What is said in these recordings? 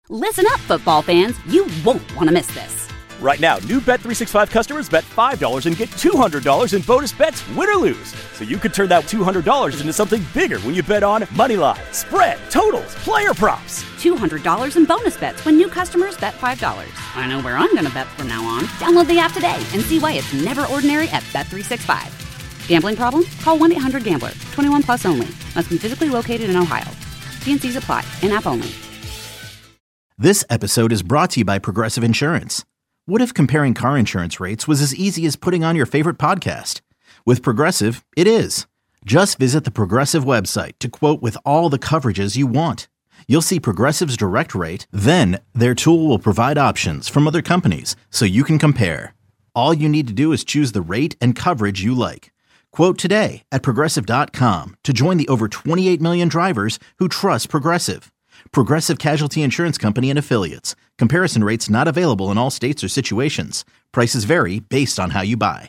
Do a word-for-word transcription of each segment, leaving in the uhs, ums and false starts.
Listen up, football fans. You won't want to miss this. Right now, new Bet three sixty-five customers bet five dollars and get two hundred dollars in bonus bets, win or lose. So you could turn that two hundred dollars into something bigger when you bet on moneyline, spread, totals, player props. two hundred dollars in bonus bets when new customers bet five dollars. I know where I'm going to bet from now on. Download the app today and see why it's never ordinary at Bet three sixty-five. Gambling problem? Call one eight hundred gambler. twenty-one plus only. Must be physically located in Ohio. T and C's apply. In-app only. This episode is brought to you by Progressive Insurance. What if comparing car insurance rates was as easy as putting on your favorite podcast? With Progressive, it is. Just visit the Progressive website to quote with all the coverages you want. You'll see Progressive's direct rate, then their tool will provide options from other companies so you can compare. All you need to do is choose the rate and coverage you like. Quote today at Progressive dot com to join the over twenty-eight million drivers who trust Progressive. Progressive Casualty Insurance Company and Affiliates. Comparison rates not available in all states or situations. Prices vary based on how you buy.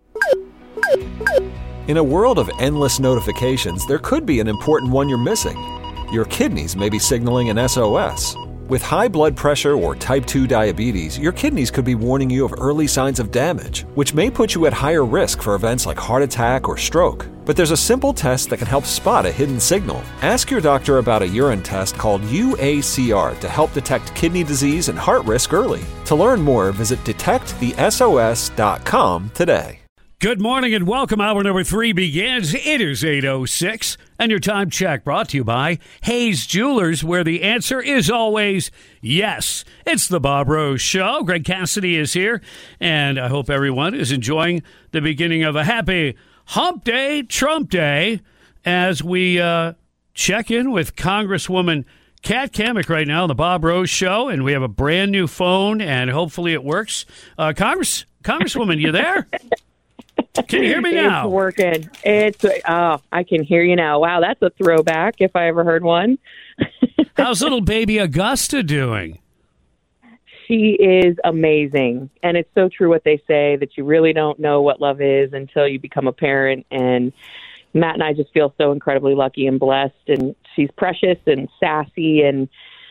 In a world of endless notifications, there could be an important one you're missing. Your kidneys may be signaling an S O S. With high blood pressure or type two diabetes, your kidneys could be warning you of early signs of damage, which may put you at higher risk for events like heart attack or stroke. But there's a simple test that can help spot a hidden signal. Ask your doctor about a urine test called U A C R to help detect kidney disease and heart risk early. To learn more, visit detect the S O S dot com today. Good morning and welcome. Hour number three begins. It is eight oh six, and your time check brought to you by Hayes Jewelers, where the answer is always yes. It's the Bob Rose Show. Greg Cassidy is here, and I hope everyone is enjoying the beginning of a happy Hump Day, Trump Day, as we uh, check in with Congresswoman Kat Cammack right now on the Bob Rose Show, and we have a brand new phone, and hopefully it works. Uh, Congress, Congresswoman, you there? Can you hear me now? It's working. It's oh, I can hear you now. Wow, that's a throwback if I ever heard one. How's little baby Augusta doing? She is amazing. And it's so true what they say, that you really don't know what love is until you become a parent. And Matt and I just feel so incredibly lucky and blessed. And she's precious and sassy, and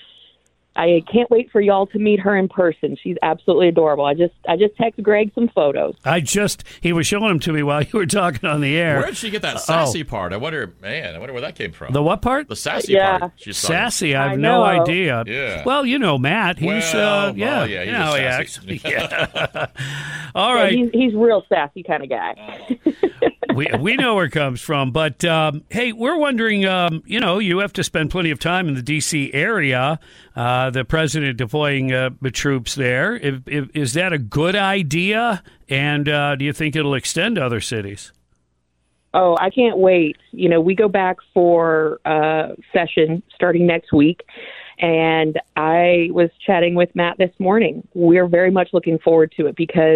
I can't wait for y'all to meet her in person. She's absolutely adorable. I just I just texted Greg some photos. I just, he was showing them to me while you were talking on the air. Where did she get that sassy oh. part? I wonder, man, I wonder where that came from. The what part? The sassy yeah. part. Sassy, I have I no idea. Yeah. Well, you know Matt. He's, well, uh, yeah. Well, yeah, he's you know, sassy. he yeah. All right. Yeah, he's, he's real sassy kind of guy. we we know where it comes from, but um, hey, we're wondering, um, you know, you have to spend plenty of time in the D C area. Uh, the president deploying uh, the troops there. If, if, is that a good idea? And uh, do you think it'll extend to other cities? Oh, I can't wait. You know, we go back for uh, session starting next week. And I was chatting with Matt this morning. We're very much looking forward to it because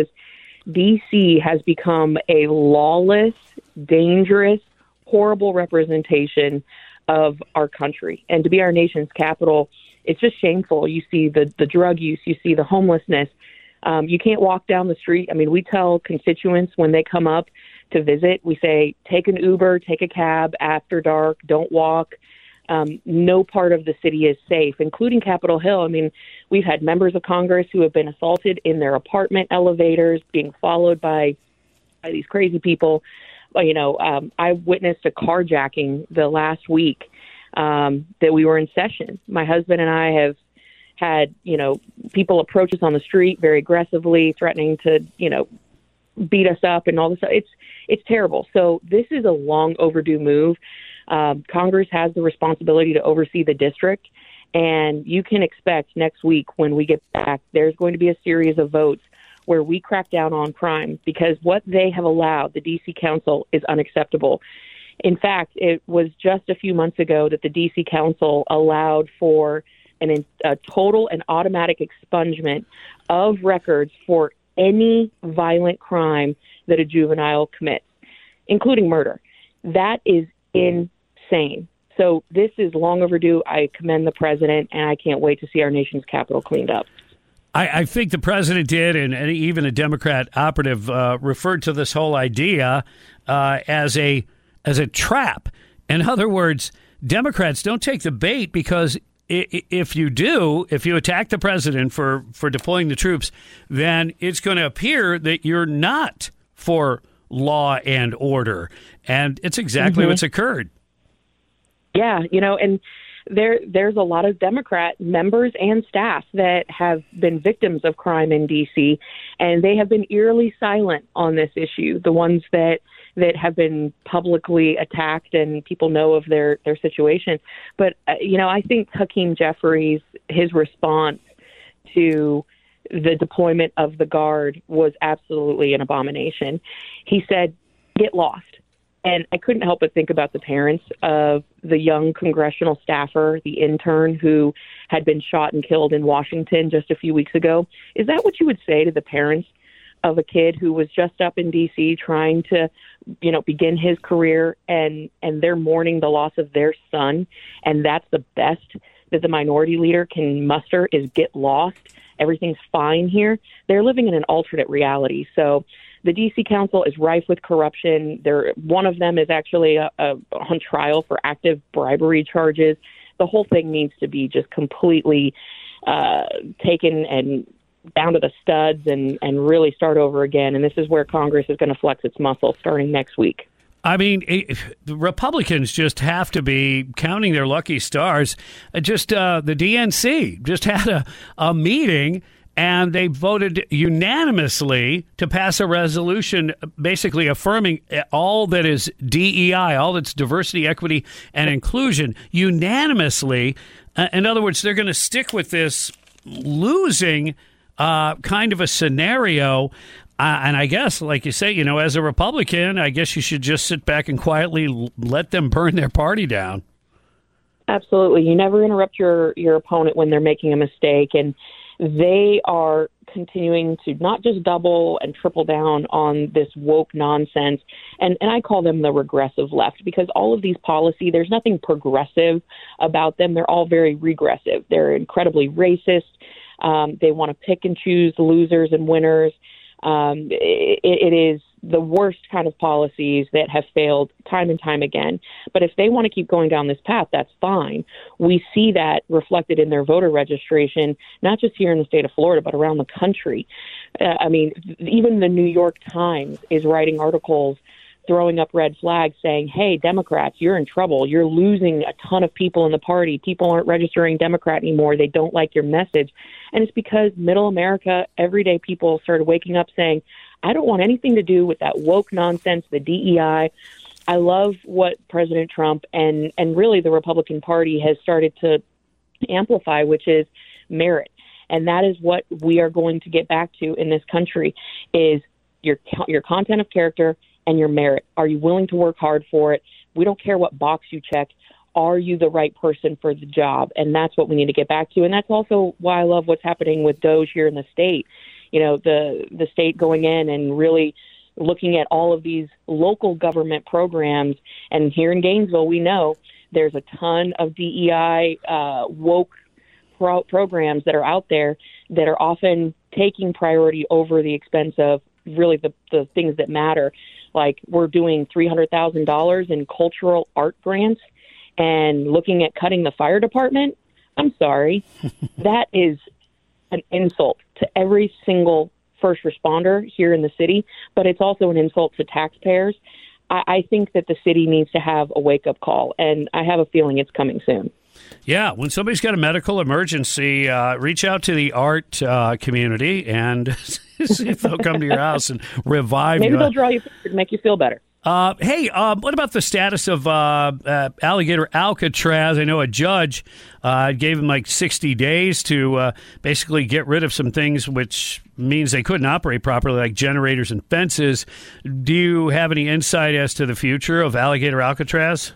D C has become a lawless, dangerous, horrible representation of our country. And to be our nation's capital, it's just shameful. You see the, the drug use, you see the homelessness. Um, you can't walk down the street. I mean, we tell constituents when they come up to visit, we say, take an Uber, take a cab after dark, don't walk. Um, no part of the city is safe, including Capitol Hill. I mean, we've had members of Congress who have been assaulted in their apartment elevators, being followed by, by these crazy people. Well, you know, um, I witnessed a carjacking the last week um, that we were in session. My husband and I have had, you know, people approach us on the street very aggressively, threatening to, you know, beat us up and all this stuff. It's, it's terrible. So this is a long overdue move. Um, Congress has the responsibility to oversee the district, and you can expect next week when we get back, there's going to be a series of votes where we crack down on crime, because what they have allowed, the D C Council, is unacceptable. In fact, it was just a few months ago that the D C Council allowed for an, a total and automatic expungement of records for any violent crime that a juvenile commits, including murder. That is insane. So this is long overdue. I commend the president, and I can't wait to see our nation's capital cleaned up. I, I think the president did, and, and even a Democrat operative uh, referred to this whole idea uh, as a as a trap. In other words, Democrats don't take the bait, because if you do, if you attack the president for, for deploying the troops, then it's going to appear that you're not for law and order. And it's exactly mm-hmm. what's occurred. Yeah, you know, and there there's a lot of Democrat members and staff that have been victims of crime in D C, and they have been eerily silent on this issue. The ones that that have been publicly attacked and people know of their, their situation. But, uh, you know, I think Hakeem Jeffries, his response to the deployment of the Guard was absolutely an abomination. He said, get lost. And I couldn't help but think about the parents of the young congressional staffer, the intern who had been shot and killed in Washington just a few weeks ago. Is that what you would say to the parents of a kid who was just up in D C trying to, you know, begin his career, and, and they're mourning the loss of their son, and that's the best that the minority leader can muster is get lost, everything's fine here? They're living in an alternate reality. So the D C Council is rife with corruption. There, one of them is actually a, a, on trial for active bribery charges. The whole thing needs to be just completely uh, taken and down to the studs and, and really start over again. And this is where Congress is going to flex its muscle starting next week. I mean, it, the Republicans just have to be counting their lucky stars. Just uh, the D N C just had a, a meeting, and they voted unanimously to pass a resolution basically affirming all that is D E I, all that's diversity, equity, and inclusion, unanimously. Uh, in other words, they're going to stick with this losing Uh, kind of a scenario. Uh, and I guess, like you say, you know, as a Republican, I guess you should just sit back and quietly l- let them burn their party down. Absolutely. You never interrupt your, your opponent when they're making a mistake. And they are continuing to not just double and triple down on this woke nonsense. And, and I call them the regressive left, because all of these policy, there's nothing progressive about them. They're all very regressive. They're incredibly racist. Um, they want to pick and choose losers and winners. Um, it, it is the worst kind of policies that have failed time and time again. But if they want to keep going down this path, that's fine. We see that reflected in their voter registration, not just here in the state of Florida, but around the country. Uh, I mean, even the New York Times is writing articles throwing up red flags saying, hey, Democrats, you're in trouble. You're losing a ton of people in the party. People aren't registering Democrat anymore. They don't like your message. And it's because middle America, everyday people started waking up saying, I don't want anything to do with that woke nonsense, the D E I. I love what President Trump and, and really the Republican Party has started to amplify, which is merit. And that is what we are going to get back to in this country is your your content of character and your merit. Are you willing to work hard for it? We don't care what box you check. Are you the right person for the job? And that's what we need to get back to. And that's also why I love what's happening with DOJ here in the state. You know, the the state going in and really looking at all of these local government programs. And here in Gainesville, we know there's a ton of D E I uh, woke pro- programs that are out there that are often taking priority over the expense of really the, the things that matter. Like we're doing three hundred thousand dollars in cultural art grants and looking at cutting the fire department. I'm sorry. That is an insult to every single first responder here in the city, but it's also an insult to taxpayers. I, I think that the city needs to have a wake-up call, and I have a feeling it's coming soon. Yeah, when somebody's got a medical emergency, uh, reach out to the art uh, community and see if they'll come to your house and revive Maybe you. Maybe they'll draw you to make you feel better. Uh, hey, uh, what about the status of uh, uh, Alligator Alcatraz? I know a judge uh, gave him like sixty days to uh, basically get rid of some things, which means they couldn't operate properly, like generators and fences. Do you have any insight as to the future of Alligator Alcatraz?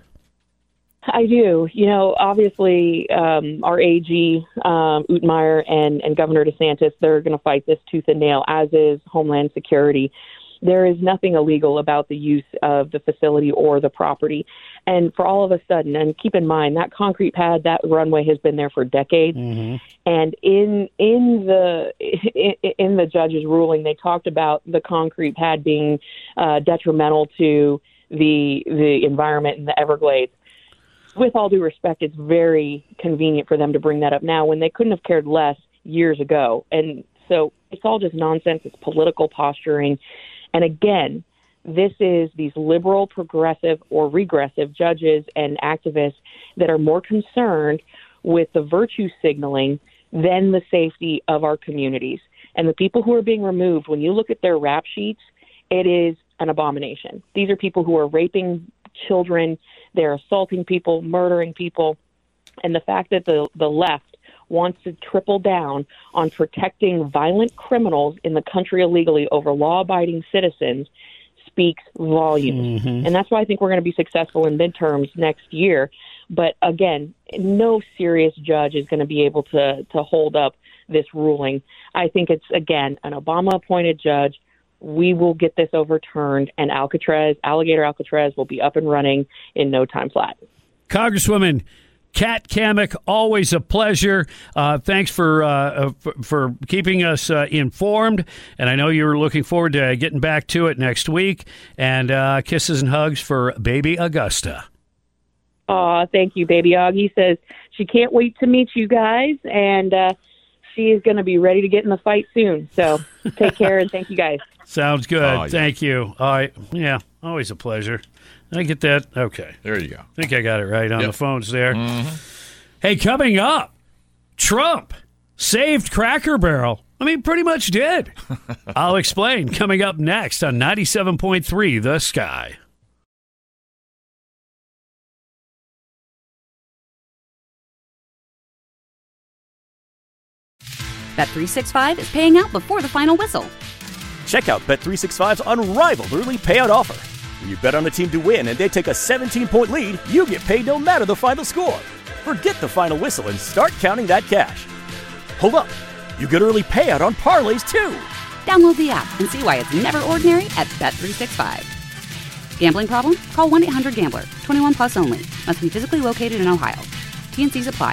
I do. You know, obviously, um, our A G, um, Utmeyer, and, and Governor DeSantis, they're going to fight this tooth and nail, as is Homeland Security. There is nothing illegal about the use of the facility or the property. And for all of a sudden, and keep in mind, that concrete pad, that runway has been there for decades. Mm-hmm. And in in the in, in the judge's ruling, they talked about the concrete pad being uh, detrimental to the the environment in the Everglades. with all due respect, it's very convenient for them to bring that up now when they couldn't have cared less years ago. And so it's all just nonsense. It's political posturing. And again, this is these liberal, progressive, or regressive judges and activists that are more concerned with the virtue signaling than the safety of our communities. And the people who are being removed, when you look at their rap sheets, it is an abomination. These are people who are raping children, they're assaulting people, murdering people. And the fact that the, the left wants to triple down on protecting violent criminals in the country illegally over law-abiding citizens speaks volumes. Mm-hmm. And that's why I think we're going to be successful in midterms next year. But again, no serious judge is going to be able to, to hold up this ruling. I think it's, again, an Obama-appointed judge. We will get this overturned, and Alcatraz, Alligator Alcatraz, will be up and running in no time flat. Congresswoman Kat Cammack, always a pleasure. Uh, thanks for, uh, for for keeping us uh, informed, and I know you're looking forward to getting back to it next week. And uh, kisses and hugs for baby Augusta. Aw, thank you, baby Augie. Says she can't wait to meet you guys, and uh, she is going to be ready to get in the fight soon. So take care, and thank you guys. Sounds good. Oh, yeah. Thank you. All right. Yeah, always a pleasure. Did I get that? Okay. There you go. I think I got it right on Yep. the phones there. Mm-hmm. Hey, coming up, Trump saved Cracker Barrel. I mean, pretty much did. I'll explain coming up next on ninety-seven point three The Sky. Bet three sixty-five is paying out before the final whistle. Check out Bet three sixty-five's unrivaled early payout offer. When you bet on a team to win and they take a seventeen-point lead, you get paid no matter the final score. Forget the final whistle and start counting that cash. Hold up. You get early payout on parlays, too. Download the app and see why it's never ordinary at Bet three sixty-five. Gambling problem? Call one eight hundred gambler. twenty-one plus only. Must be physically located in Ohio. T N Cs apply.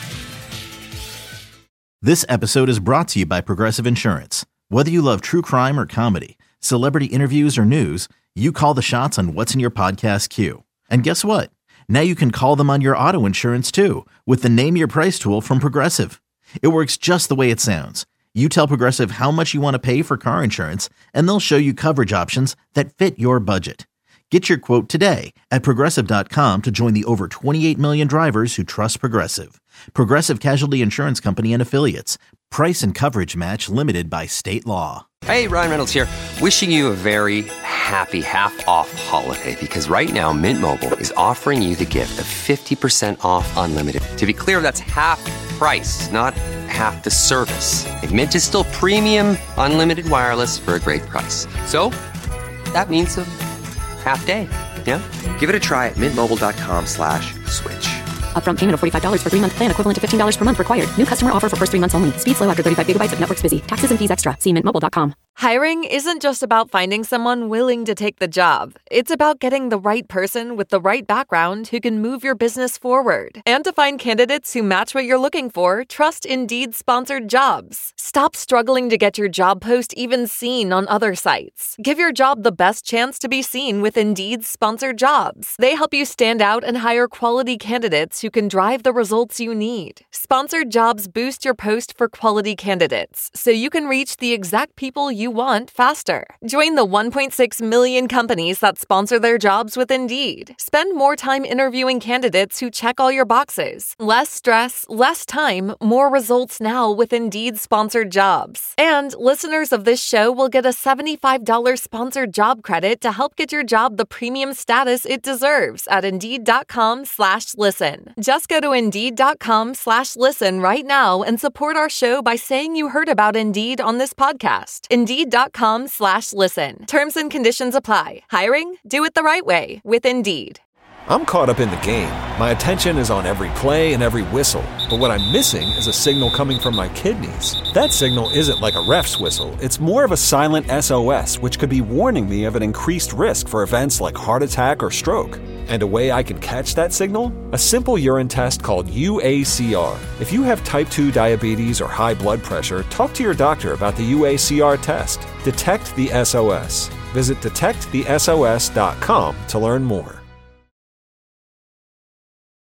This episode is brought to you by Progressive Insurance. Whether you love true crime or comedy, celebrity interviews or news, you call the shots on what's in your podcast queue. And guess what? Now you can call them on your auto insurance too with the Name Your Price tool from Progressive. It works just the way it sounds. You tell Progressive how much you want to pay for car insurance, and they'll show you coverage options that fit your budget. Get your quote today at Progressive dot com to join the over twenty-eight million drivers who trust Progressive. Progressive Casualty Insurance Company and Affiliates. Price and coverage match limited by state law. Hey, Ryan Reynolds here. Wishing you a very happy half-off holiday because right now Mint Mobile is offering you the gift of fifty percent off unlimited. To be clear, that's half price, not half the service. And Mint is still premium unlimited wireless for a great price. So that means a half day. Yeah? Give it a try at mintmobile.com slash switch. Upfront payment of forty-five dollars for three-month plan equivalent to fifteen dollars per month required. New customer offer for first three months only. Speed slow after thirty-five gigabytes if network's busy. Taxes and fees extra. See mint mobile dot com. Hiring isn't just about finding someone willing to take the job. It's about getting the right person with the right background who can move your business forward. And to find candidates who match what you're looking for, trust Indeed-sponsored jobs. Stop struggling to get your job post even seen on other sites. Give your job the best chance to be seen with Indeed-sponsored jobs. They help you stand out and hire quality candidates who can drive the results you need. Sponsored jobs boost your post for quality candidates, so you can reach the exact people you want faster. Join the one point six million companies that sponsor their jobs with Indeed. Spend more time interviewing candidates who check all your boxes. Less stress, less time, more results now with Indeed-sponsored jobs. And listeners of this show will get a seventy-five dollars sponsored job credit to help get your job the premium status it deserves at Indeed.com slash listen. Just go to Indeed.com slash listen right now and support our show by saying you heard about Indeed on this podcast. Indeed.com slash listen. Terms and conditions apply. Hiring? Do it the right way with Indeed. I'm caught up in the game. My attention is on every play and every whistle. But what I'm missing is a signal coming from my kidneys. That signal isn't like a ref's whistle. It's more of a silent S O S, which could be warning me of an increased risk for events like heart attack or stroke. And a way I can catch that signal? A simple urine test called U A C R. If you have type two diabetes or high blood pressure, talk to your doctor about the U A C R test. Detect the S O S. Visit detect the S O S dot com to learn more.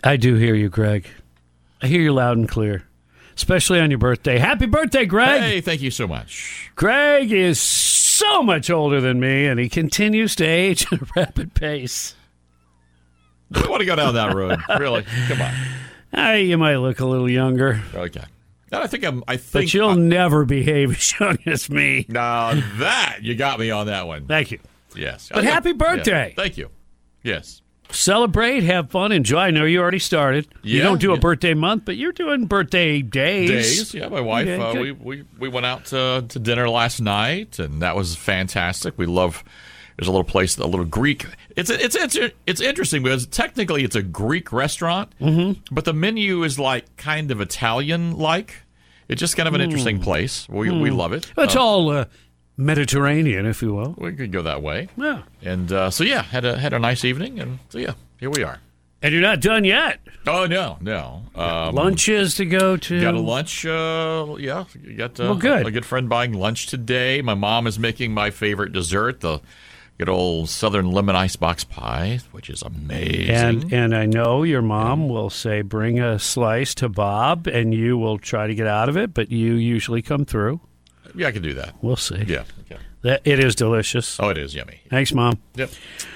I do hear you, Greg. I hear you loud and clear, especially on your birthday. Happy birthday, Greg! Hey, thank you so much. Greg is so much older than me, and he continues to age at a rapid pace. I don't want to go down that road. Really? Come on. Hey, you might look a little younger. Okay. And I think I'm. I think. But you'll I, never behave as young as me. Now that you got me on that one. Thank you. Yes. But happy birthday. Yeah. Thank you. Yes. Celebrate, have fun, enjoy. I know you already started. Yeah, you don't do yeah. a birthday month, but you're doing birthday days. Days, yeah. My wife, Okay, uh, good. we, we we went out to, to dinner last night, and that was fantastic. We love. There's a little place, a little Greek. It's it's it's it's interesting because technically it's a Greek restaurant, mm-hmm. but the menu is like kind of Italian-like. It's just kind of an Mm. interesting place. We Mm. we love it. It's Uh, all uh, Mediterranean, if you will. We could go that way. Yeah. And uh, so yeah, had a had a nice evening, and so yeah, here we are. And you're not done yet. Oh no, no. Um, Lunches to go to. Got a lunch. Uh, yeah, you got uh, Well, good. a good friend buying lunch today. My mom is making my favorite dessert, the good old Southern lemon icebox pie, which is amazing. And and I know your mom will say, bring a slice to Bob, and you will try to get out of it, but you usually come through. Yeah, I can do that. We'll see. Yeah. Okay. That, it is delicious. Oh, it is yummy. Thanks, Mom. Yep.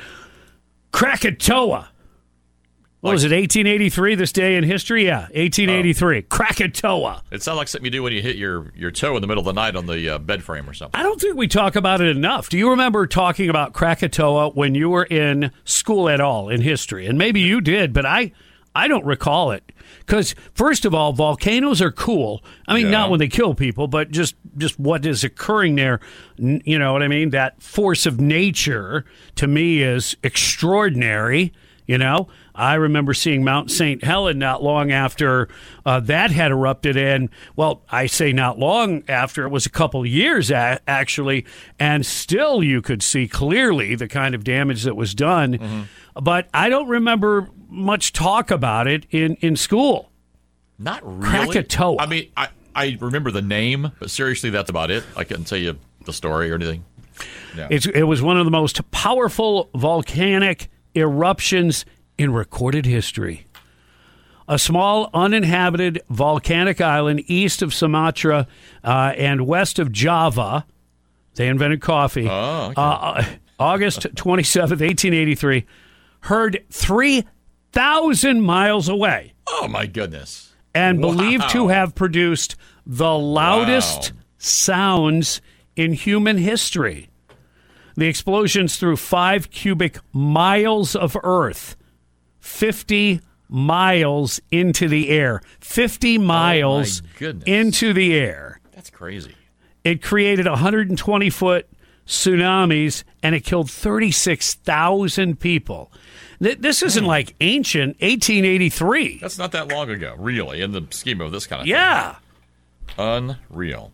Krakatoa. What was it, eighteen eighty-three, this day in history? Yeah, eighteen eighty-three. Oh. Krakatoa. It sounds like something you do when you hit your, your toe in the middle of the night on the uh, bed frame or something. I don't think we talk about it enough. Do you remember talking about Krakatoa when you were in school at all in history? And maybe you did, but I, I don't recall it. Because, first of all, volcanoes are cool. I mean, Yeah. not when they kill people, but just, just what is occurring there. N- You know what I mean? That force of nature, to me, is extraordinary. You know, I remember seeing Mount Saint Helen not long after uh, that had erupted. And, well, I say not long after, it was a couple of years, a- actually. And still you could see clearly the kind of damage that was done. Mm-hmm. But I don't remember much talk about it in, in school. Not really. Krakatoa. I mean, I, I remember the name, but seriously, that's about it. I couldn't tell you the story or anything. No. It's, it was one of the most powerful volcanic eruptions in recorded history. A small uninhabited volcanic island east of Sumatra uh, and west of Java. They invented coffee. Oh, okay. uh, August twenty-seventh, eighteen eighty-three. Heard three thousand miles away. Oh, my goodness. And Wow. believed to have produced the loudest Wow. sounds in human history. The explosions threw five cubic miles of earth, fifty miles into the air. fifty miles goodness. into the air. That's crazy. It created one hundred twenty foot tsunamis, and it killed thirty-six thousand people. Th- This isn't like ancient eighteen eighty-three. That's not that long ago, really, in the scheme of this kind of Yeah. thing. Unreal.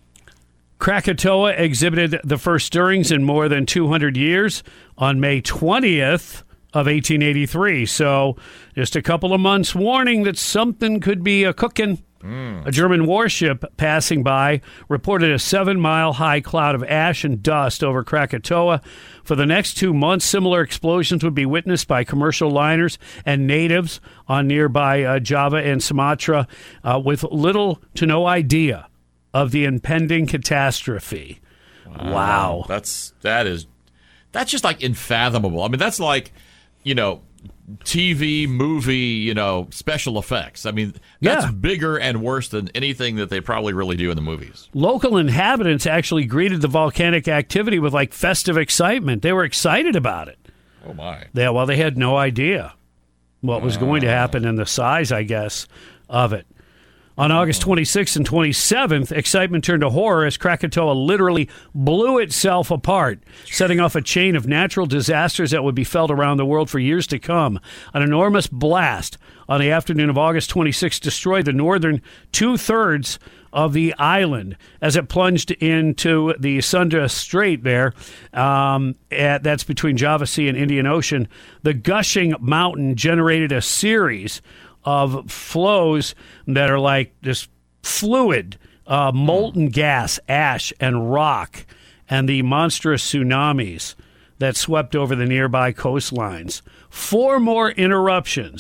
Krakatoa exhibited the first stirrings in more than two hundred years on May twentieth of eighteen eighty-three. So just a couple of months warning that something could be a cooking. A German warship passing by reported a seven-mile-high cloud of ash and dust over Krakatoa. For the next two months, similar explosions would be witnessed by commercial liners and natives on nearby uh, Java and Sumatra uh, with little to no idea of the impending catastrophe. Wow. That's that is that's just like unfathomable. I mean, that's like, you know, T V, movie, you know, special effects. I mean, that's Yeah. bigger and worse than anything that they probably really do in the movies. Local inhabitants actually greeted the volcanic activity with like festive excitement. They were excited about it. Oh my. Yeah, well, they had no idea what was going to happen and the size, I guess, of it. On August twenty-sixth and twenty-seventh, excitement turned to horror as Krakatoa literally blew itself apart, setting off a chain of natural disasters that would be felt around the world for years to come. An enormous blast on the afternoon of August twenty-sixth destroyed the northern two-thirds of the island as it plunged into the Sunda Strait there. Um, at, that's between Java Sea and Indian Ocean. The gushing mountain generated a series of flows that are like this fluid, uh, molten gas, ash, and rock, and the monstrous tsunamis that swept over the nearby coastlines. Four more interruptions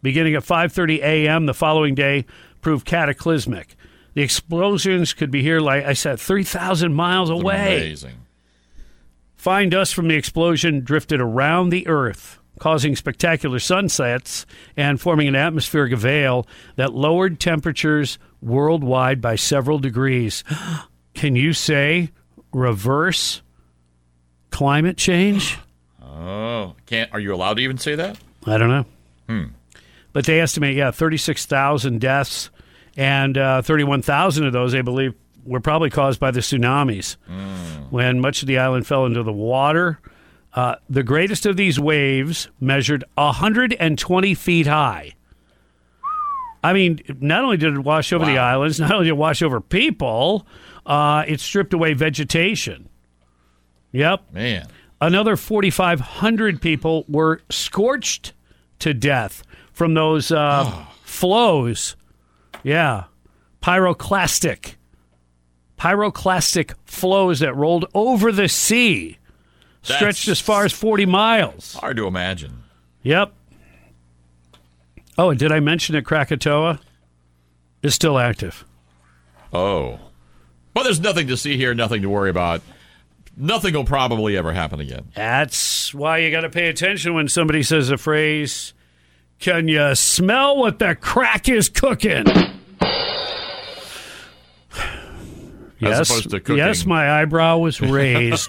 beginning at five thirty a.m. the following day proved cataclysmic. The explosions could be here, like I said, three thousand miles away. Amazing. Fine dust from the explosion drifted around the Earth, causing spectacular sunsets and forming an atmospheric veil that lowered temperatures worldwide by several degrees. Can you say reverse climate change? Oh, can't. Are you allowed to even say that? I don't know. Hmm. But they estimate, yeah, thirty-six thousand deaths, and uh, thirty-one thousand of those, they believe, were probably caused by the tsunamis. Mm. When much of the island fell into the water, uh, the greatest of these waves measured one hundred twenty feet high. I mean, not only did it wash over wow. the islands, not only did it wash over people, uh, it stripped away vegetation. Yep. Man. Another forty-five hundred people were scorched to death from those uh, oh. flows. Yeah. Pyroclastic. Pyroclastic flows that rolled over the sea. That's stretched as far as forty miles. Hard to imagine. Yep. Oh, and did I mention that Krakatoa is still active? Oh. Well, there's nothing to see here, nothing to worry about. Nothing will probably ever happen again. That's why you got to pay attention when somebody says a phrase, can you smell what the crack is cooking? Yes, As opposed to cooking. Yes, my eyebrow was raised.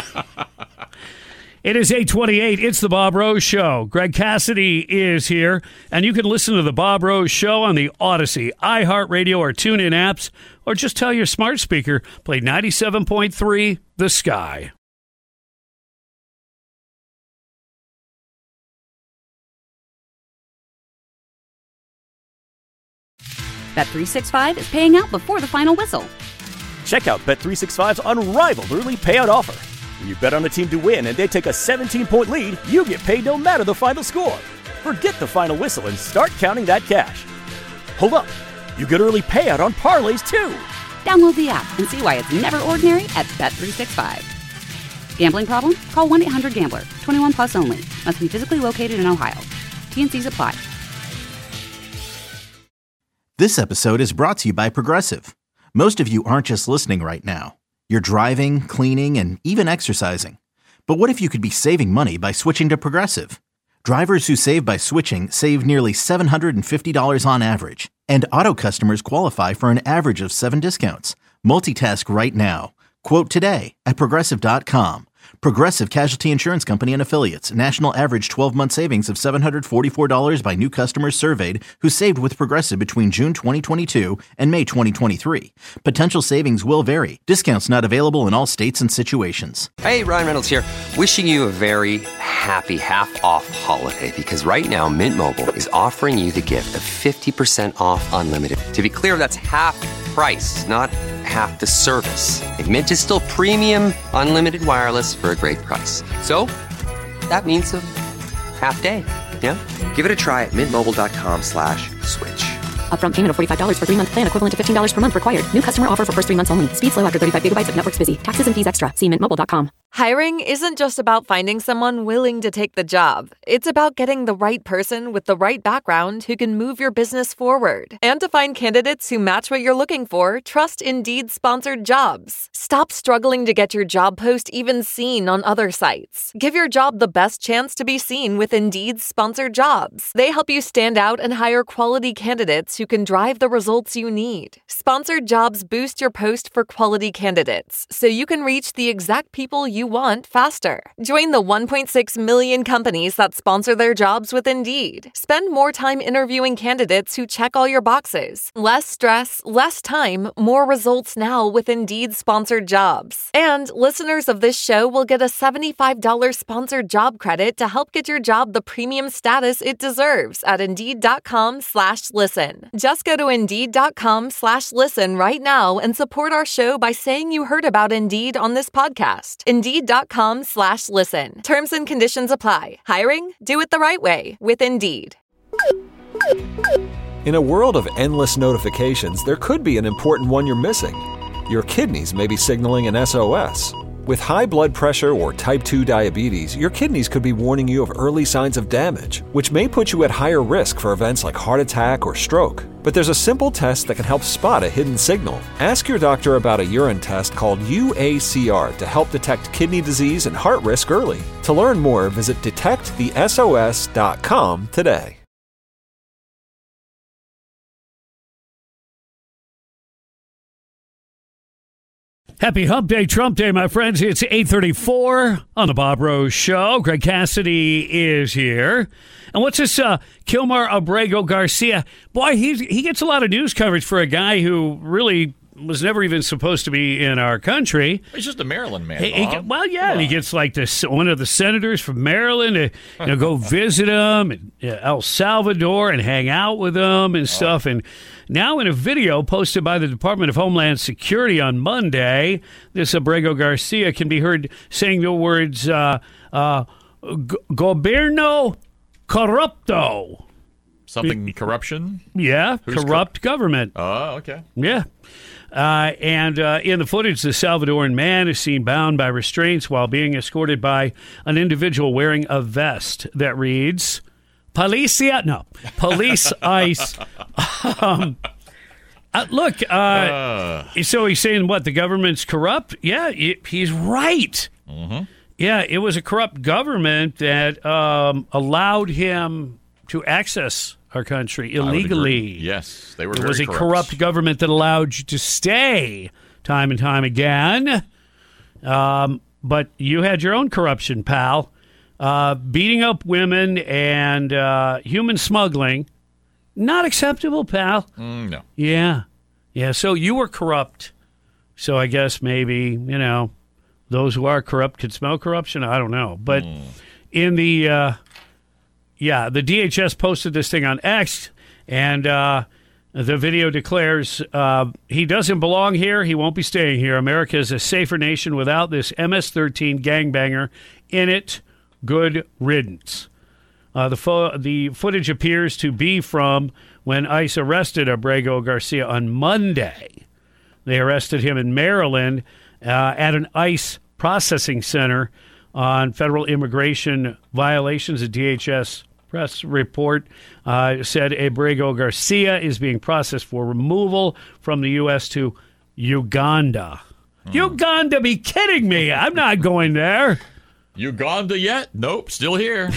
It is eight twenty-eight. It's the Bob Rose Show. Greg Cassidy is here, and you can listen to the Bob Rose Show on the Odyssey, iHeartRadio, or TuneIn apps, or just tell your smart speaker, play ninety-seven point three The Sky. Bet three sixty-five is paying out before the final whistle. Check out Bet three sixty-five's unrivaled early payout offer. When you bet on a team to win and they take a seventeen-point lead, you get paid no matter the final score. Forget the final whistle and start counting that cash. Hold up. You get early payout on parlays, too. Download the app and see why it's never ordinary at Bet three sixty-five. Gambling problem? Call one eight hundred gambler. twenty-one plus only. Must be physically located in Ohio. T and C's apply. This episode is brought to you by Progressive. Most of you aren't just listening right now. You're driving, cleaning, and even exercising. But what if you could be saving money by switching to Progressive? Drivers who save by switching save nearly seven hundred fifty dollars on average. And auto customers qualify for an average of seven discounts. Multitask right now. Quote today at Progressive dot com. Progressive Casualty Insurance Company and Affiliates. National average twelve-month savings of seven hundred forty-four dollars by new customers surveyed who saved with Progressive between June twenty twenty-two and May twenty twenty-three. Potential savings will vary. Discounts not available in all states and situations. Hey, Ryan Reynolds here. Wishing you a very happy half-off holiday because right now Mint Mobile is offering you the gift of fifty percent off unlimited. To be clear, that's half price, not half the service. And Mint is still premium unlimited wireless for a great price. So, that means a half day, yeah? Give it a try at mintmobile.com slash switch. Upfront payment of forty-five dollars for three-month plan equivalent to fifteen dollars per month required. New customer offer for first three months only. Speed slow after thirty-five gigabytes if network's busy. Taxes and fees extra. See mint mobile dot com. Hiring isn't just about finding someone willing to take the job. It's about getting the right person with the right background who can move your business forward. And to find candidates who match what you're looking for, trust Indeed sponsored jobs. Stop struggling to get your job post even seen on other sites. Give your job the best chance to be seen with Indeed sponsored jobs. They help you stand out and hire quality candidates who can drive the results you need. Sponsored jobs boost your post for quality candidates, so you can reach the exact people you want faster. Join the one point six million companies that sponsor their jobs with Indeed. Spend more time interviewing candidates who check all your boxes. Less stress, less time, more results now with Indeed sponsored jobs. And listeners of this show will get a seventy-five dollars sponsored job credit to help get your job the premium status it deserves at Indeed.com slash listen. Just go to Indeed.com slash listen right now and support our show by saying you heard about Indeed on this podcast. Indeed.com slash listen. Terms and conditions apply. Hiring? Do it the right way with Indeed. In a world of endless notifications, there could be an important one you're missing. Your kidneys may be signaling an S O S. With high blood pressure or type two diabetes, your kidneys could be warning you of early signs of damage, which may put you at higher risk for events like heart attack or stroke. But there's a simple test that can help spot a hidden signal. Ask your doctor about a urine test called U A C R to help detect kidney disease and heart risk early. To learn more, visit detect the S O S dot com today. Happy Hump Day, Trump Day, my friends. It's eight thirty-four on the Bob Rose Show. Greg Cassidy is here. And what's this uh, Kilmar Abrego Garcia? Boy, he's, he gets a lot of news coverage for a guy who really was never even supposed to be in our country. He's just a Maryland man, He, he, Bob. well, yeah, and he gets like this one of the senators from Maryland to you know, go visit him in El Salvador and hang out with him and stuff. And now in a video posted by the Department of Homeland Security on Monday, this Abrego Garcia can be heard saying the words, uh, uh, Gobierno Corrupto. Something corruption? Yeah, Who's corrupt co- government. Oh, okay. Yeah. Uh, and uh, in the footage, the Salvadoran man is seen bound by restraints while being escorted by an individual wearing a vest that reads, Policia, no, Police Ice. um, uh, look, uh, uh. so he's saying what, the government's corrupt? Yeah, it, he's right. Mm-hmm. Yeah, it was a corrupt government that um, allowed him to access our country illegally. Yes, they were It very was a corrupt. corrupt government that allowed you to stay time and time again. Um, but you had your own corruption, pal. Uh, beating up women and uh, human smuggling. Not acceptable, pal. Mm, no. Yeah. Yeah, so you were corrupt. So I guess maybe, you know, those who are corrupt could smell corruption. I don't know. But mm. in the... Uh, Yeah, the D H S posted this thing on X, and uh, the video declares uh, he doesn't belong here. He won't be staying here. America is a safer nation without this M S thirteen gangbanger in it. Good riddance. Uh, the, fo- the footage appears to be from when ICE arrested Abrego Garcia on Monday. They arrested him in Maryland uh, at an ICE processing center on federal immigration violations. The D H S press report uh, said Abrego Garcia is being processed for removal from the U S to Uganda. Hmm. Uganda, be kidding me. I'm not going there. Uganda yet? Nope, still here.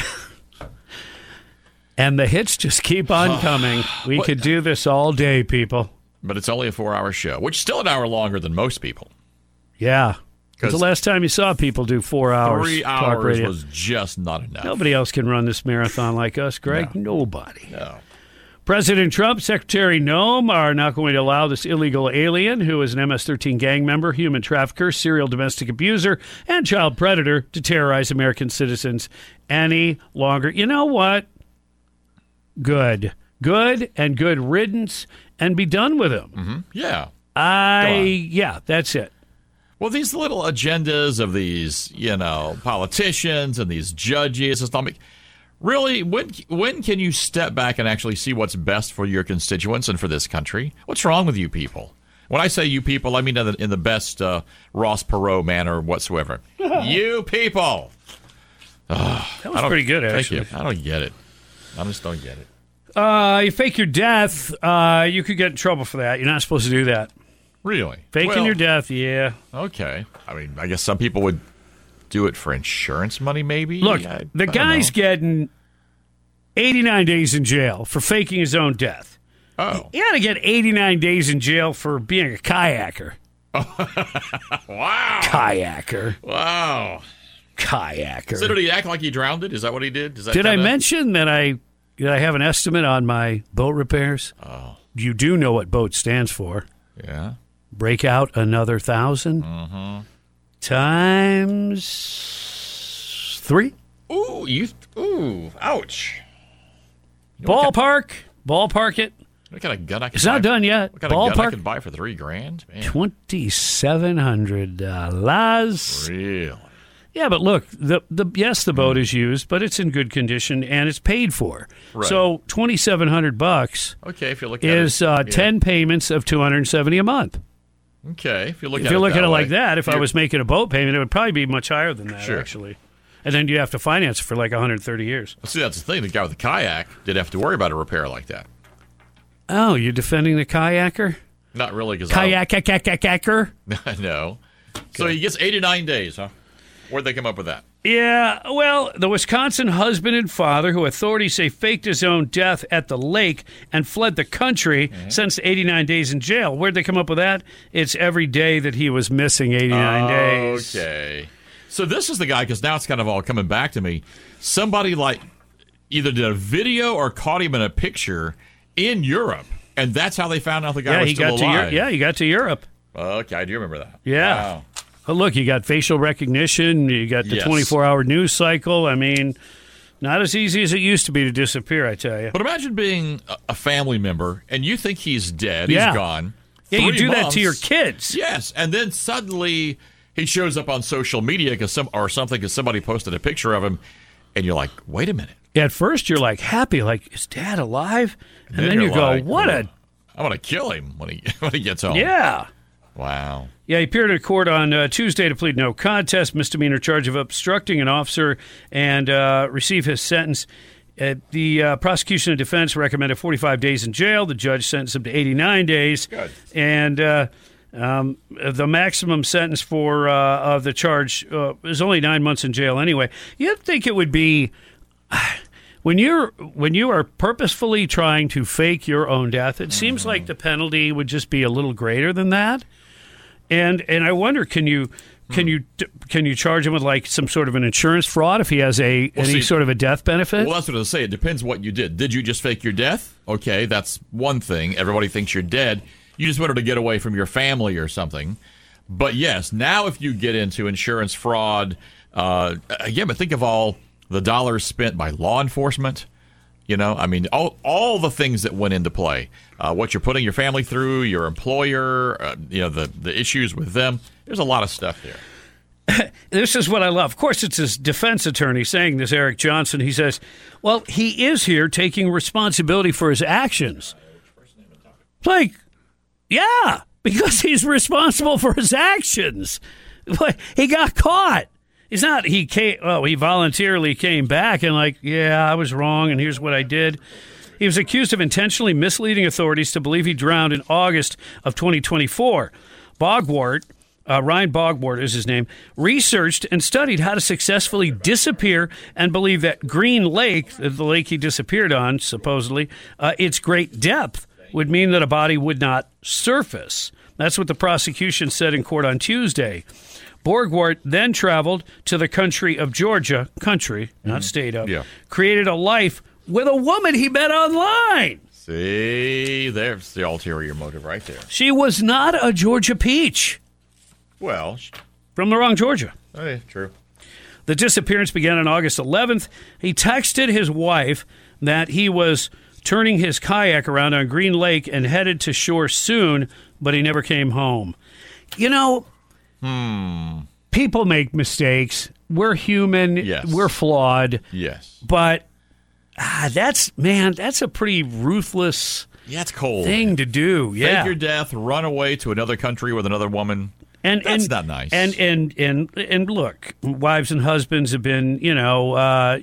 And the hits just keep on coming. We What? could do this all day, people. But it's only a four-hour show, which is still an hour longer than most people. Yeah. When's the last time you saw people do four hours? Three talk hours radio? was just not enough. Nobody else can run this marathon like us, Greg. No. Nobody. No. President Trump, Secretary Noem are not going to allow this illegal alien, who is an M S thirteen gang member, human trafficker, serial domestic abuser, and child predator, to terrorize American citizens any longer. You know what? Good. Good and good riddance, and be done with him. Mm-hmm. Yeah. I, yeah, that's it. Well, these little agendas of these, you know, politicians and these judges, it's not make, really, when when can you step back and actually see what's best for your constituents and for this country? What's wrong with you people? When I say you people, I mean in the, in the best uh, Ross Perot manner whatsoever. You people. Uh, That was pretty good, thank actually. you. I don't get it. I just don't get it. Uh, you fake your death, uh, you could get in trouble for that. You're not supposed to do that. Really? Faking Well, your death, yeah. Okay. I mean, I guess some people would do it for insurance money, maybe. Look, I, the I don't guy's know. getting eighty-nine days in jail for faking his own death. Oh. He ought to get eighty-nine days in jail for being a kayaker. Wow. Kayaker. Wow. Kayaker. So did he act like he drowned it? Is that what he did? Is that Did I kinda- mention that I that I have an estimate on my boat repairs? Oh. You do know what BOAT stands for. Yeah. Break out another thousand Mm-hmm. times three. Ooh, you. Ooh, ouch. Ballpark. Ballpark it. What kind of gun I can It's buy? not done yet. What kind of gun I Ballpark. can buy for three grand? Man, twenty-seven hundred dollars. really? Yeah, but look, the the yes, the boat is used, but it's in good condition and it's paid for. Right. So twenty-seven hundred bucks Okay, if you look at is it, uh, yeah. ten payments of two hundred seventy a month. Okay, if you look if at you it look that at it way. like that, if I You're- was making a boat payment, it would probably be much higher than that, Sure. actually. And then you have to finance it for like one hundred thirty years. See, that's the thing. The guy with the kayak didn't have to worry about a repair like that. Oh, you're defending the kayaker? Not really, because Kayak, kayak, kayaker? no. So he gets eighty-nine days, huh? Where'd they come up with that? Yeah, well, the Wisconsin husband and father, who authorities say faked his own death at the lake and fled the country, Mm-hmm. sentenced to eighty-nine days in jail. Where'd they come up with that? It's every day that he was missing eighty-nine days. Okay. So this is the guy, because now it's kind of all coming back to me. Somebody like either did a video or caught him in a picture in Europe, and that's how they found out the guy Yeah, was he still got alive. to Eu- yeah, he got to Europe. Okay, I do remember that. Yeah. Wow. Oh, look, you got facial recognition. You got the Yes. twenty-four hour news cycle. I mean, not as easy as it used to be to disappear, I tell you. But imagine being a- a family member, and you think he's dead, Yeah. he's gone. Yeah, you Three do that months. to your kids. Yes, and then suddenly he shows up on social media because some or something because somebody posted a picture of him, and you're like, wait a minute. At first, you're like happy, like, is Dad alive? And, And then you you're go, like, what a... I'm going to kill him when he when he gets home. Yeah. Wow. Yeah, he appeared in court on uh, Tuesday to plead no contest, misdemeanor charge of obstructing an officer, and uh, receive his sentence. Uh, the uh, prosecution and defense recommended forty-five days in jail. The judge sentenced him to eighty-nine days. Good. And uh, um, the maximum sentence for uh, of the charge uh, is only nine months in jail anyway. You'd think it would be... When you're when you are purposefully trying to fake your own death, it seems like the penalty would just be a little greater than that. And and I wonder, can you can you can you charge him with like some sort of an insurance fraud if he has a Well, any see- sort of a death benefit? Well, that's what I was saying. It depends what you did. Did you just fake your death? Okay, that's one thing. Everybody thinks you're dead. You just wanted to get away from your family or something. But yes, now if you get into insurance fraud, uh, again, but think of all the dollars spent by law enforcement. You know, I mean, all all the things that went into play. Uh, what you're putting your family through, your employer, uh, you know, the, the issues with them. There's a lot of stuff there. This is what I love. Of course, it's his defense attorney saying this, Eric Johnson. He says, well, he is here taking responsibility for his actions. It's like, yeah, because he's responsible for his actions. He got caught. He's not, he came, oh, he voluntarily came back and like, yeah, I was wrong, and here's what I did. He was accused of intentionally misleading authorities to believe he drowned in August of twenty twenty-four. Bogwart, uh, Ryan Bogwart is his name, researched and studied how to successfully disappear and believe that Green Lake, the lake he disappeared on, supposedly, uh, its great depth would mean that a body would not surface. That's what the prosecution said in court on Tuesday. Borgwart then traveled to the country of Georgia, country, not state of, Yeah. created a life with a woman he met online. See, there's the ulterior motive right there. She was not a Georgia peach. Well, From the wrong Georgia. okay, true. The disappearance began on August eleventh. He texted his wife that he was turning his kayak around on Green Lake and headed to shore soon, but he never came home. You know, Hmm. people make mistakes. We're human. Yes. We're flawed. Yes. But ah, that's, man, that's a pretty ruthless Yeah, it's cold. thing to do. Fake Yeah. your death, run away to another country with another woman. And, That's and, not nice. And, and and and look, wives and husbands have been, you know, uh,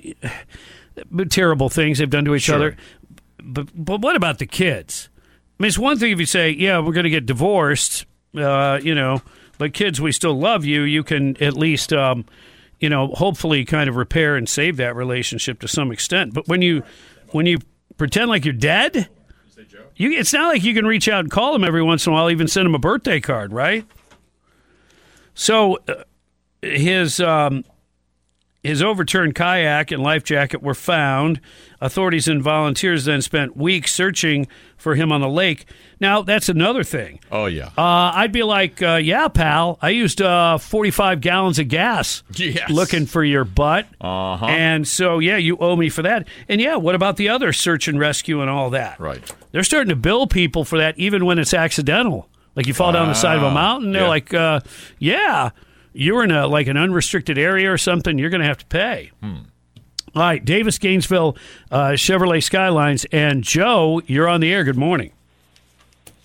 terrible things they've done to each Sure. other. But but what about the kids? I mean, it's one thing if you say, yeah, we're going to get divorced, uh, you know, but kids, we still love you. You can at least, um, you know, hopefully kind of repair and save that relationship to some extent. But when you when you pretend like you're dead, you, it's not like you can reach out and call them every once in a while, even send them a birthday card, right? So uh, his um, his overturned kayak and life jacket were found. Authorities and volunteers then spent weeks searching for him on the lake. Now, that's another thing. Oh, yeah. Uh, I'd be like, uh, yeah, pal, I used uh, forty-five gallons of gas Yes. looking for your butt. Uh-huh. And so, yeah, you owe me for that. And, yeah, what about the other search and rescue and all that? Right. They're starting to bill people for that even when it's accidental. Like you fall down the side of a Wow. mountain, they're Yeah. like, uh, yeah, you're in a like an unrestricted area or something, you're going to have to pay. Hmm. All right, Davis, Gainesville, uh, Chevrolet Skylines, and Joe, you're on the air. Good morning.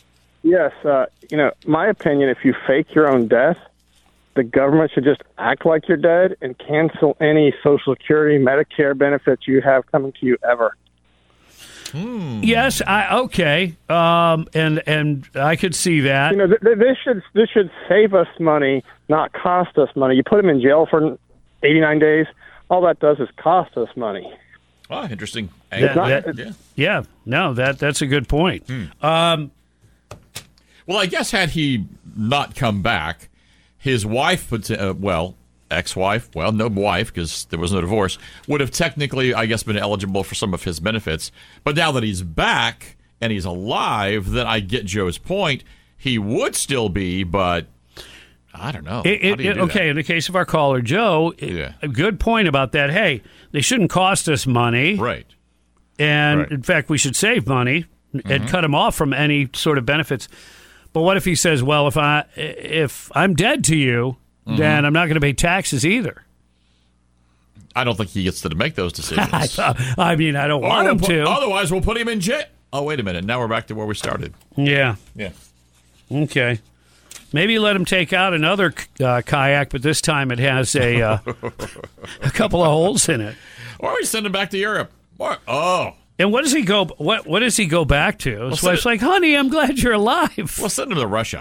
Yes, uh, you know, my opinion, if you fake your own death, the government should just act like you're dead and cancel any Social Security, Medicare benefits you have coming to you ever. Hmm. Yes, I okay, um, and and I could see that. You know, th- th- this should this should save us money, not cost us money. You put them in jail for eighty-nine days. All that does is cost us money. Oh, interesting. That, Not, that, yeah. yeah, no, that that's a good point. Hmm. Um, well, I guess had he not come back, his wife, would, uh, well, ex-wife, well, no wife because there was no divorce, would have technically, I guess, been eligible for some of his benefits. But now that he's back and he's alive, then I get Joe's point. He would still be, but I don't know. It, How do you it, do okay, that? in the case of our caller, Joe, Yeah. a good point about that. Hey, they shouldn't cost us money. Right. And, Right. in fact, we should save money and Mhm. cut him off from any sort of benefits. But what if he says, well, if, I, if I'm dead to you, Mhm. then I'm not going to pay taxes either? I don't think he gets to make those decisions. I, thought- I mean, I don't Or want we'll him put- to. Otherwise, we'll put him in jail. Oh, wait a minute. Now we're back to where we started. Yeah. Yeah. Okay. Maybe let him take out another uh, kayak, but this time it has a uh, a couple of holes in it. Or we send him back to Europe. Or, oh. And what does he go? What what does he go back to? His Well, wife's send like, "Honey, I'm glad you're alive." We'll send him to Russia.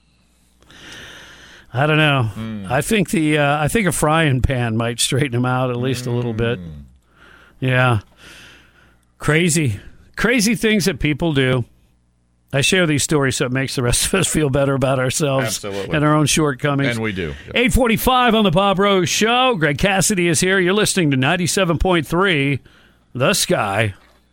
I don't know. Mm. I think the uh, I think a frying pan might straighten him out at least a little bit. Mm. Yeah. Crazy, crazy things that people do. I share these stories so it makes the rest of us feel better about ourselves Absolutely. and our own shortcomings. And we do. Yep. eight forty-five on the Bob Rose Show. Greg Cassidy is here. You're listening to ninety-seven point three, The Sky.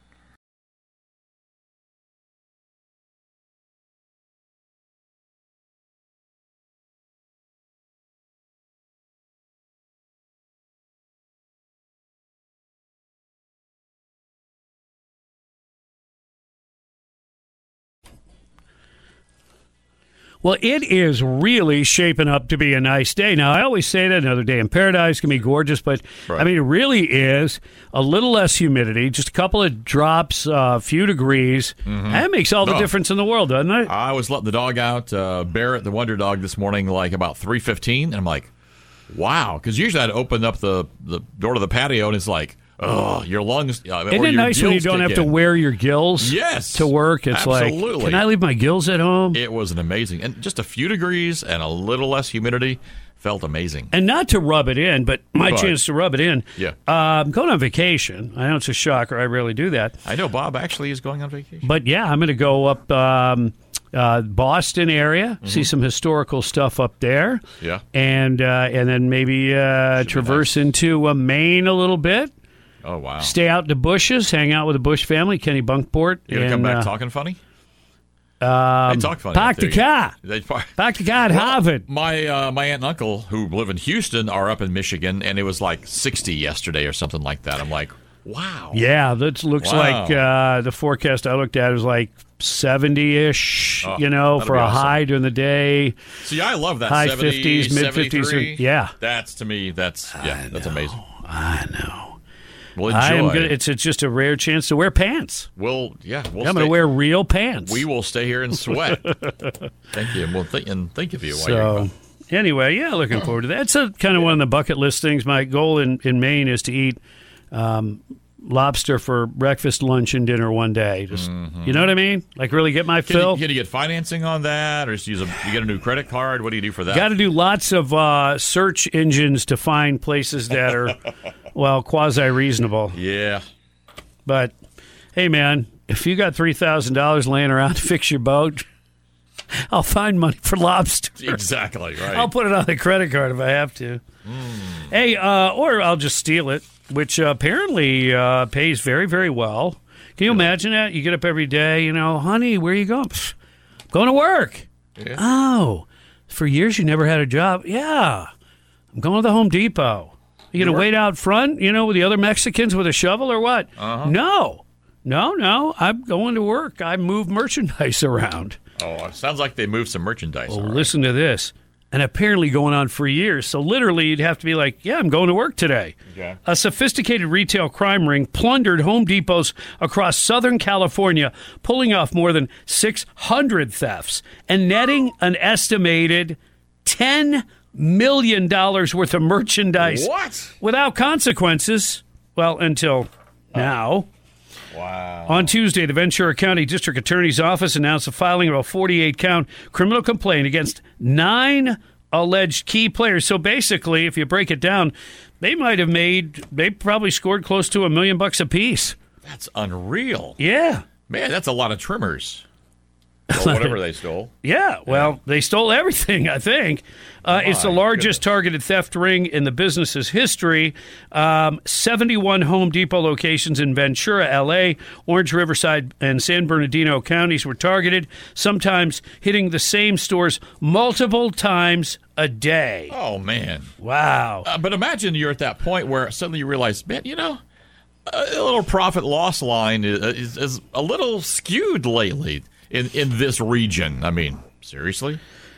Well, it is really shaping up to be a nice day. Now, I always say that another day in paradise can be gorgeous, but Right. I mean, it really is a little less humidity, just a couple of drops, a uh, few degrees. That makes all the No. difference in the world, doesn't it? I was letting the dog out, uh, Barrett, the Wonder Dog, this morning, like about three fifteen, and I'm like, wow. Because usually I'd open up the, the door to the patio, and it's like, oh, your lungs. Uh, Isn't or it your nice when you gills don't kick have to in. wear your gills Yes. to work? It's Absolutely. like, can I leave my gills at home? It was an amazing. And just a few degrees and a little less humidity felt amazing. And not to rub it in, but my But- chance to rub it in. Yeah. Uh, I'm going on vacation. I know it's a shocker. I rarely do that. I know Bob actually is going on vacation. But yeah, I'm going to go up um, uh, Boston area, see some historical stuff up there. Yeah. And uh, and then maybe uh, traverse into uh, Maine a little bit. Oh, wow. Stay out in the bushes, hang out with the Bush family, Kenny Bunkport. You going to come and, back uh, talking funny? Um, They talk funny. Park up the there. car. They par- Park the car at Well, Harvard. My uh, my aunt and uncle, who live in Houston, are up in Michigan, and it was like sixty yesterday or something like that. I'm like, wow. Yeah, that looks Wow. like uh, the forecast I looked at was like seventy-ish, Oh, you know, that'll for be a awesome. high during the day. See, I love that. High seventy, fifties, mid fifties. seventy-three. Yeah. That's, to me, that's, yeah, that's amazing. I know. We'll enjoy. I am good. It's, it's just a rare chance to wear pants. We'll, yeah, we'll I'm going stay- to wear real pants. We will stay here and sweat. Thank you. And we'll think, and think of you while you're So, gone. anyway, yeah, looking forward to that. It's a, kind of one of the bucket list things. My goal in, in Maine is to eat um, lobster for breakfast, lunch, and dinner one day. Just You know what I mean? Like really get my Can you, fill. can you get financing on that, or just use a you get a new credit card? What do you do for that? Got to do lots of uh, search engines to find places that are, well, quasi reasonable. Yeah. But hey, man, if you got three thousand dollars laying around to fix your boat, I'll find money for lobster. Exactly right. I'll put it on the credit card if I have to. Hey, uh, or I'll just steal it, which uh, apparently uh, pays very, very well. Can you imagine that? You get up every day, you know, honey, where are you going? Pfft, going to work. Yeah. Oh, for years you never had a job. Yeah, I'm going to the Home Depot. You going to wait out front, you know, with the other Mexicans with a shovel or what? Uh-huh. No, no, no. I'm going to work. I move merchandise around. Oh, it sounds like they moved some merchandise. Well, all right. listen to this. and apparently going on for years. So literally, you'd have to be like, yeah, I'm going to work today. Okay. A sophisticated retail crime ring plundered Home Depots across Southern California, pulling off more than six hundred thefts and netting an estimated ten million dollars worth of merchandise. What? Without consequences. Well, until now. Wow. On Tuesday, the Ventura County District Attorney's Office announced the filing of a forty-eight count criminal complaint against nine alleged key players. So basically, if you break it down, they might have made, they probably scored close to a million bucks apiece. That's unreal. Yeah. Man, that's a lot of trimmers. Or whatever they stole. Yeah, well, they stole everything, I think. Uh, it's the largest goodness. targeted theft ring in the business's history. Um, seventy-one Home Depot locations in Ventura, L A, Orange, Riverside, and San Bernardino counties were targeted, sometimes hitting the same stores multiple times a day. Oh, man. Wow. Uh, but imagine you're at that point where suddenly you realize, man, you know, a little profit loss line is, is, is a little skewed lately. In, in this region. I mean, seriously?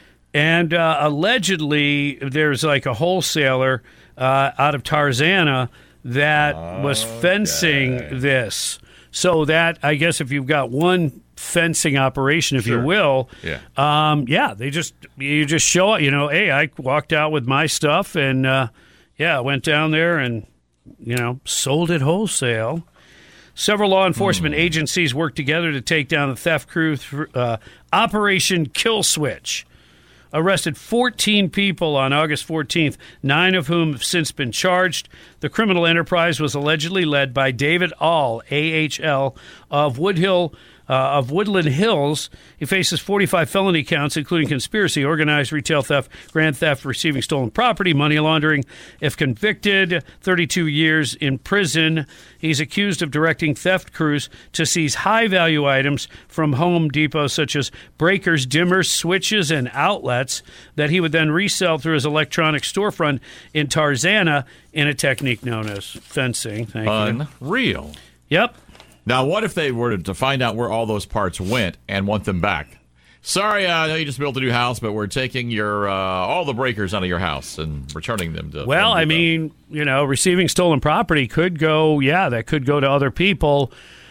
And uh, allegedly, there's like a wholesaler uh, out of Tarzana that okay. was fencing this. So that, I guess, if you've got one fencing operation, if sure. you will, yeah. Um, yeah, they just, you just show up, you know, hey, I walked out with my stuff and, uh, yeah, went down there and, you know, sold it wholesale. Several law enforcement mm. agencies worked together to take down the theft crew through uh, Operation Kill Switch. Arrested fourteen people on August fourteenth, nine of whom have since been charged. The criminal enterprise was allegedly led by David Ahl, A H L, of Woodhill, uh, of Woodland Hills. He faces forty-five felony counts, including conspiracy, organized retail theft, grand theft, receiving stolen property, money laundering. If convicted, thirty-two years in prison. He's accused of directing theft crews to seize high-value items from Home Depot, such as breakers, dimmers, switches, and outlets that he would then resell through his electronic storefront in Tarzana in a technique known as fencing. Thank you. Unreal. Yep. Now, what if they were to find out where all those parts went and want them back? Sorry, uh, I know you just built a new house, but we're taking your uh, all the breakers out of your house and returning them to. Well, I mean, you know, receiving stolen property could go, yeah, that could go to other people.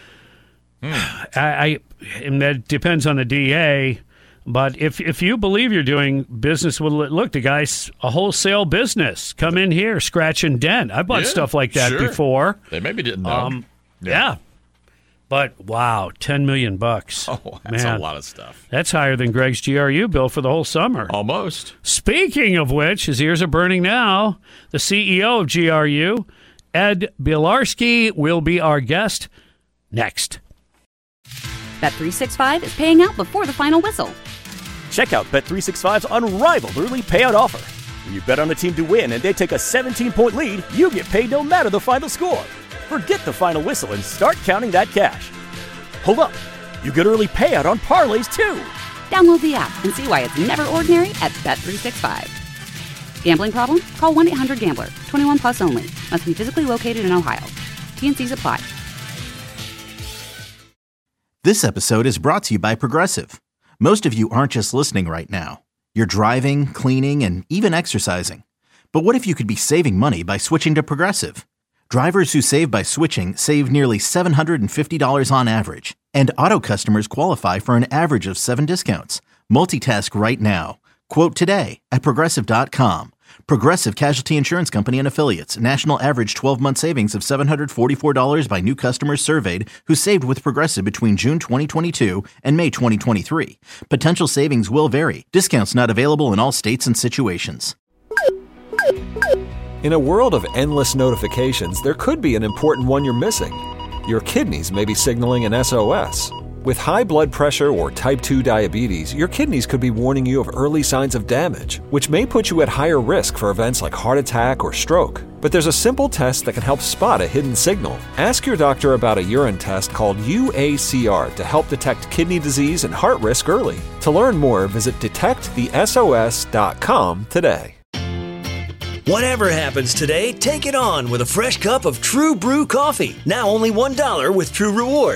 Hmm. I, I, and that depends on the D A. But if if you believe you're doing business with, look, the guy's a wholesale business. Come in here, scratch and dent. I bought yeah, stuff like that sure. before. They maybe didn't know. Um, yeah. yeah. But, wow, ten million bucks. Oh, that's Man, a lot of stuff. That's higher than Greg's G R U bill for the whole summer. Almost. Speaking of which, his ears are burning now. The C E O of G R U, Ed Bilarski, will be our guest next. Bet three sixty-five is paying out before the final whistle. Check out Bet three sixty-five's unrivaled early payout offer. When you bet on a team to win and they take a seventeen-point lead, you get paid no matter the final score. Forget the final whistle and start counting that cash. Hold up. You get early payout on parlays, too. Download the app and see why it's never ordinary at Bet three sixty-five. Gambling problem? Call one eight hundred gambler. twenty-one plus only. Must be physically located in Ohio. T and C's apply. This episode is brought to you by Progressive. Most of you aren't just listening right now. You're driving, cleaning, and even exercising. But what if you could be saving money by switching to Progressive? Drivers who save by switching save nearly seven hundred fifty dollars on average. And auto customers qualify for an average of seven discounts. Multitask right now. Quote today at Progressive dot com. Progressive Casualty Insurance Company and Affiliates. National average twelve-month savings of seven hundred forty-four dollars by new customers surveyed who saved with Progressive between June twenty twenty-two and May twenty twenty-three. Potential savings will vary. Discounts not available in all states and situations. In a world of endless notifications, there could be an important one you're missing. Your kidneys may be signaling an S O S. With high blood pressure or type two diabetes, your kidneys could be warning you of early signs of damage, which may put you at higher risk for events like heart attack or stroke. But there's a simple test that can help spot a hidden signal. Ask your doctor about a urine test called U A C R to help detect kidney disease and heart risk early. To learn more, visit detect the S O S dot com today. Whatever happens today, take it on with a fresh cup of True Brew coffee. Now only one dollar with True Rewards.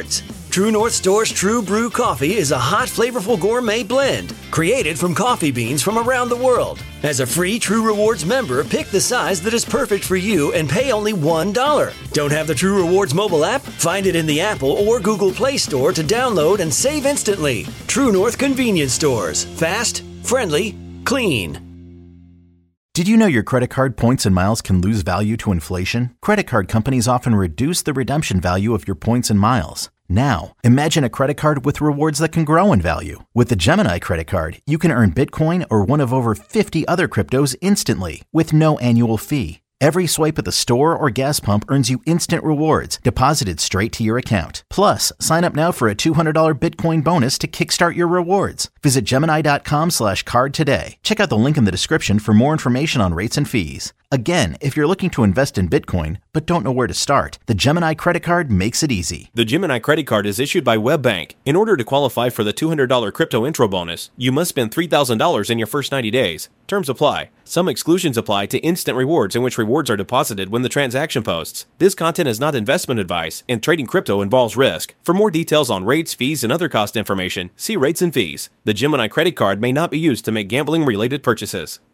True North Store's True Brew Coffee is a hot, flavorful gourmet blend created from coffee beans from around the world. As a free True Rewards member, pick the size that is perfect for you and pay only one dollar. Don't have the True Rewards mobile app? Find it in the Apple or Google Play Store to download and save instantly. True North Convenience Stores. Fast, friendly, clean. Did you know your credit card points and miles can lose value to inflation? Credit card companies often reduce the redemption value of your points and miles. Now, imagine a credit card with rewards that can grow in value. With the Gemini credit card, you can earn Bitcoin or one of over fifty other cryptos instantly with no annual fee. Every swipe at the store or gas pump earns you instant rewards deposited straight to your account. Plus, sign up now for a two hundred dollars Bitcoin bonus to kickstart your rewards. Visit Gemini.com slash card today. Check out the link in the description for more information on rates and fees. Again, if you're looking to invest in Bitcoin but don't know where to start, the Gemini credit card makes it easy. The Gemini credit card is issued by WebBank. In order to qualify for the two hundred dollars crypto intro bonus, you must spend three thousand dollars in your first ninety days. Terms apply. Some exclusions apply to instant rewards, in which rewards are deposited when the transaction posts. This content is not investment advice, and trading crypto involves risk. For more details on rates, fees, and other cost information, see rates and fees. The Gemini credit card may not be used to make gambling-related purchases.